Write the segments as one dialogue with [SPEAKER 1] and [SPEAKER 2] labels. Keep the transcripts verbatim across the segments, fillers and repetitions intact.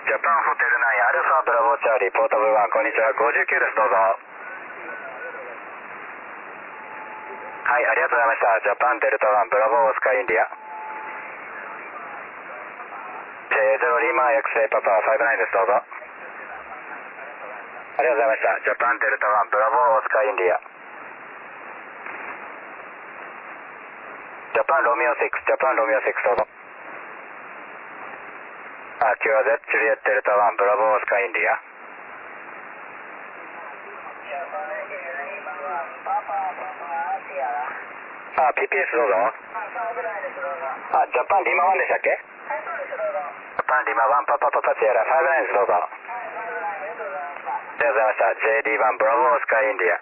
[SPEAKER 1] ジャパンホテルナインアルファブラボーチャーリーポータブルワン、こんにちは、ごじゅうきゅうです、どうぞ。はい、ありがとうございました。ジャパンデルタワンブラボーオスカーインディア ジェイゼロ リーマン X-A パパファイブナインです、どうぞ。ありがとうございました。ジャパンデルタワンブラボーオスカーインディアジャパンロミオシックス、ジャパンロミオシックス、どうぞ。あ、キュアゼットジュリエットデルタワンブラボーオスカーインディアあ、ピーピーエス どうぞ。あ、ジャパンリーマワンでしたっけ？ジャパンリーマワンパパパパシエラファイブナインです、どうぞ。ありがとうございました。 ジェイディーワン ブラボーオスカーインディア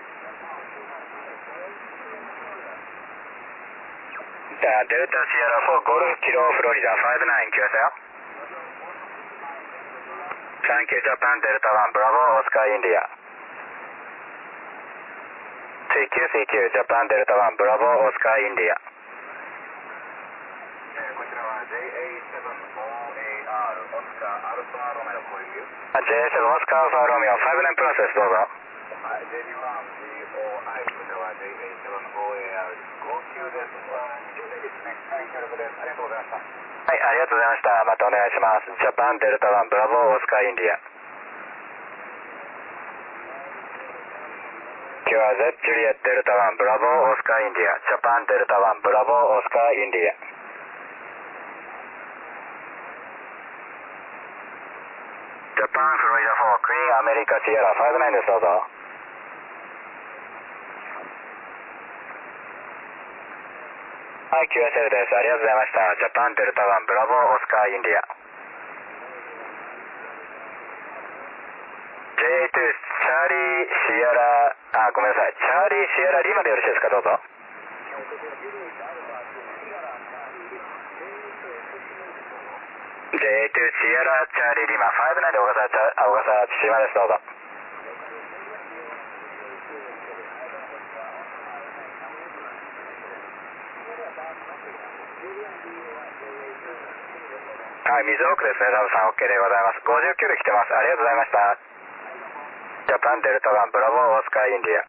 [SPEAKER 1] じゃあデルタシエラフォーゴルフキロフロリダファイブナイン来ましたよ。サンキュージャパンデルタワンブラボーオスカーインディアシーキューシーキュージャパンデルタワンブラボーオスカーインディアこちらは ジェイエイセブンオーエーアール オスカーアルファロメオ攻撃 ジェイエイセブン オスカーアルファロメオファイブナインプラスです、どうぞ。はい、ジェイワン ジーオーアイ こちらは ジェイエイセブンオーエーアール ごきゅうです。にじゅうですね。はい、協力です。ありがとうございました。はい、ありがとうございました。またお願いします。ジャパンデルタワンブラボーオスカーインディアキュアゼットジュリエットデルタワンブラボーオスカーインディアジャパンデルタワンブラボーオスカーインディアジャパンフロリダフォークイーンアメリカシエラファイブナインです、どうぞ。はい、キューエスエル です。ありがとうございました。ジャパンデルタワンブラボーオスカーインディア ジェイツー チャーリーシエラあ、ごめんなさい、チャーリーシエラリマでよろしいですか、どうぞ。ジェイツー シエラチャーリーリマファイブナインで小笠小笠千島です、どうぞ。はい、水奥ですね、ラブさん OK でございます。ごじゅうきゅうで来てます。ありがとうございました。ジャパンデルタワンブラボーオスカーインディア